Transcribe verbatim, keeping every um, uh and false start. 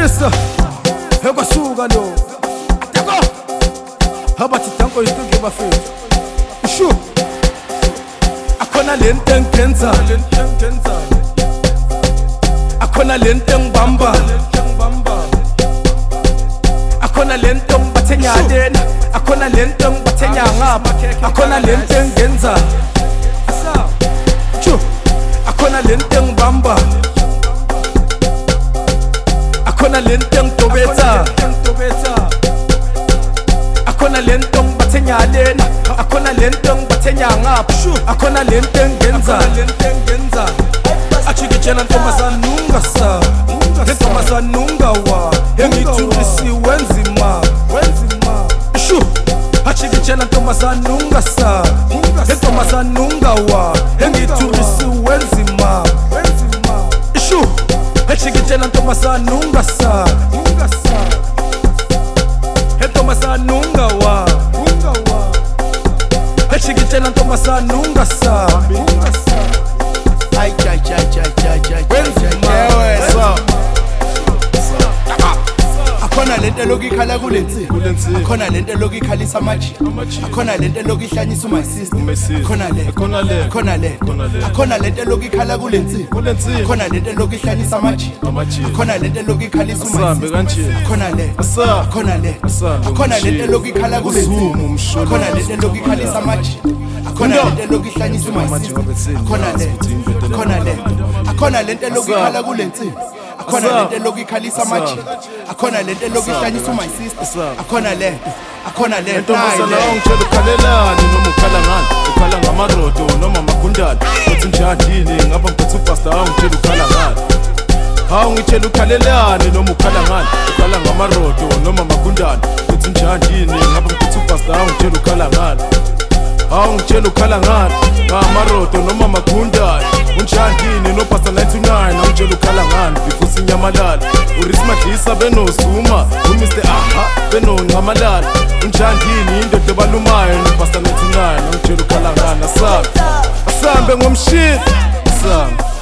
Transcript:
Shisa ekwasuka lo yako abathi danko isinke bafethu shu akhona lento engenza akhona lento engibamba akhona lento ngibathenya lena akhona lento ngibathenya ngapha akhona lento engenza shu akhona lento engibamba akhona lento ngidobetha akhona lento ngibathenya lena akhona lento ngibathenya ngapha akhona lento engenza achikitshela ntombazana ungasa ntombazana ungawa engithulisi wenzima shu achikitshela ntombazana ungasa ntombazana ungawa engithulisi wenzima shu achikitshela ntombazana ungasa ntombazana ungawa achikitshela ntombazana ungasa ay ay ay ay ay ay akhona lento lokikhala kulensi akhona lento lokikhalisa amaji akhona lento lokihlanyisa my sister akhona le akhona le akhona le akhona lento lokikhala kulensi akhona lento lokihlanyisa amaji akhona lento lokikhalisa my sister akhona le akhona le akhona lento lokikhala kulensi akhona lento lokikhalisa amaji akhona lento lokihlanyisa my sister akhona le akhona le akhona lento lokikhala kulensi akhona lento lokikhalisa amaji akhona lento lokihlanyisa my sister akhona le akhona le ntombazana ungitshela ukhalelani noma ukhala ngani ukhala ngamarodo noma amagundane uthi njani ngapha ngiphethe upasta ungitshela ukhala ngani hawu ngitshela ukhalelani noma ukhala ngani ukhala ngamarodo noma amagundane uthi njani ngapha ngiphethe upasta ungitshela ukhala ngani hawu ngitshela ukhala ngani ngamarodo noma amagundane unjani nopasta ninety-nine angitshela ukhala ngani before sinyamalala urismadlisa benozuma uMr aha benoncamalala unjani indoda ebalumayo nopasta ninety-nine angitshela ukhala ngani asambe asambe ngomshini asambe